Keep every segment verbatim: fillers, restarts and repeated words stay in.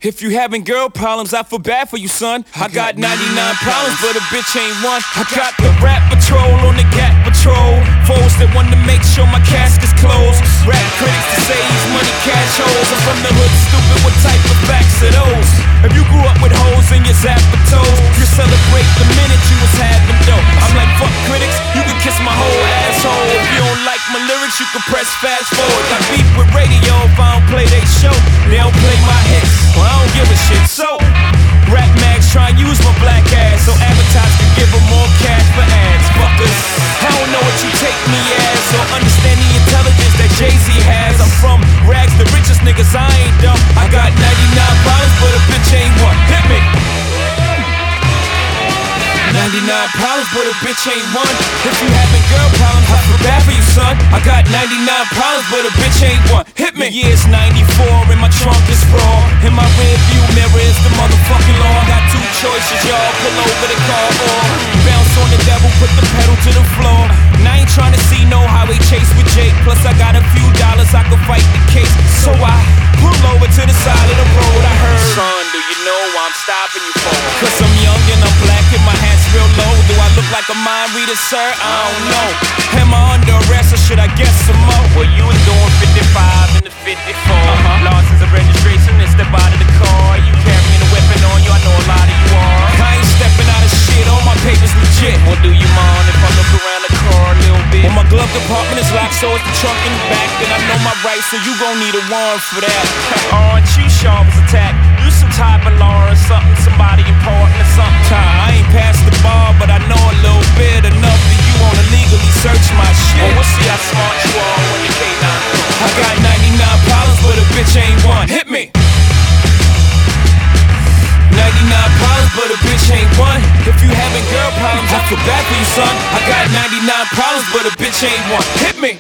If you having girl problems, I feel bad for you, son. I got ninety-nine problems, but a bitch ain't one. I got the rap patrol on the Gap patrol. Foes that want to make sure my casket's closed. Rap critics to say he's money cash holes. I'm from the hood, stupid, what type of facts are those? If you grew up with hoes in your zapper toes, you celebrate the minute you was having dope. I'm like, fuck critics, you can kiss my whole asshole. If you don't like my lyrics, you can press fast forward. Got beef with radio if I don't play they show. They don't play my hits, well I don't give a shit. So, rap mags try and use my black ass so advertisers can give them more cash for ads. Fuckers, I don't know what you take me as or understand the intelligence that Jay-Z has. I'm from rags, the richest niggas, I ain't dumb. I got ninety-nine problems, but a bitch ain't one. Hit me. ninety-nine problems, but a bitch ain't one. If you having girl problems, I feel bad for you, son. I got ninety-nine problems, but a bitch ain't one. Hit me. The year's ninety-four, and my trunk is raw. In my rear view mirror is the motherfucking law. I got two choices, y'all. Pull over the car or bounce on the devil, put the pedal to the floor. And I ain't trying to see no highway chase with Jake. Plus I got a few dollars, I could fight the case. So I pull over to the side of the road. I heard, son, do you know why I'm stopping you for? Cause I'm young and I'm black and my hat's real low. Do I look like a mind reader, sir? I don't know. Am I under arrest or should I guess some more? Well, you was doing fifty-five in the fifty-four. Uh-huh. License and registration and step out of the car. You carrying a weapon on you, I know a lot of you are. I ain't stepping out of shit, all my papers legit. Well, do you mind if I look around the car a little bit? Well, my glove compartment is locked, so it's the trunk in the back. Then I know my rights, so you gon' need a warrant for that. Aren't you sharp as a tack? You some type of law or something, somebody important or something. Ty, I ain't past the bar, but I know a little bit enough that you wanna legally search my shit. Well, we'll see how smart you are when you K nine comes. I got ninety-nine problems, but a bitch ain't one. Hit me. ninety-nine problems, but a bitch ain't one. If you having girl problems, I feel bad for you, son. I got ninety-nine problems, but a bitch ain't one. Hit me.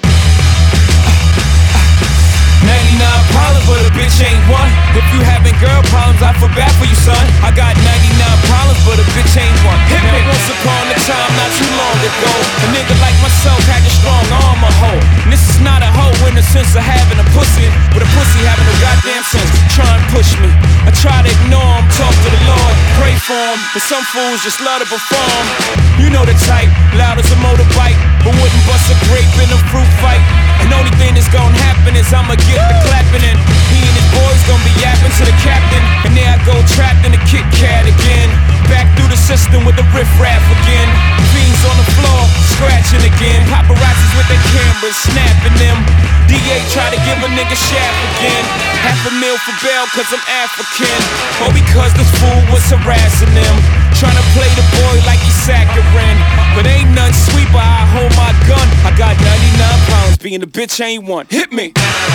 ninety-nine problems, but a bitch ain't one. If you having girl problems, I feel bad for you, son. I got ninety-nine problems, but a bitch ain't one. Hit me. Once upon a time, not too long ago, a nigga like myself had a strong arm, a hoe. And this is not a hoe in the sense of having a pussy, but a pussy having a goddamn sense. Try and push me. I try to ignore him, talk to the Lord, pray for him, but some fools just love to perform. You know the type, loud as a motorbike, but wouldn't bust a grape in a fruit fight. And only thing that's gonna happen is I'ma get the clapping and he and his boys gonna be yapping to the captain. And there I go trapped in a Kit Kat again. Back through the system with the riff-raff again. Fiends on the floor, scratching again. Paparazzis with their cameras, snapping them. D A try to give a nigga shaft again. Half a meal for bail cause I'm African, or because this fool was harassing them. Trying to play the boy like he's saccharine, but ain't nothing sweet but I hold my gun. I got ninety-nine problems, being a bitch ain't one. Hit me.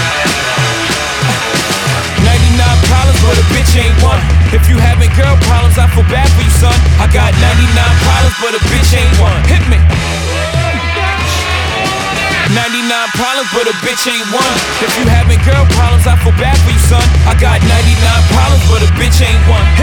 ninety-nine problems, but a bitch ain't one. If you having girl problems, I feel bad for you, son. I got ninety-nine problems, but a bitch ain't one. Hit me. ninety-nine problems, but a bitch ain't one. If you having girl problems, I feel bad for you, son. I got ninety-nine problems, but a bitch ain't one.